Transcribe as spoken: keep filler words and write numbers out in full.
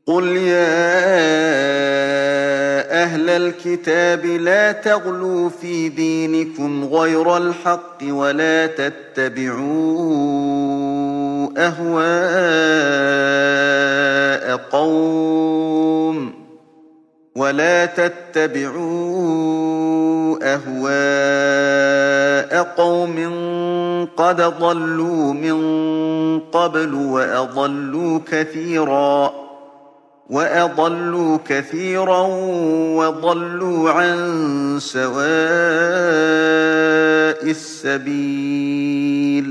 قُلْ يَا أَهْلَ الْكِتَابِ لَا تَغْلُوا فِي دِينِكُمْ غَيْرَ الْحَقِّ وَلَا تَتَّبِعُوا أَهْوَاءَ قَوْمٍ وَلَا تَتَّبِعُوا أَهْوَاءَ قَوْمٍ قَدْ ضَلُّوا مِن قَبْلُ وَأَضَلُّوا كَثِيرًا وَأَضَلُّوا كَثِيرًا وَضَلُّوا عَن سَوَاءِ السَّبِيلِ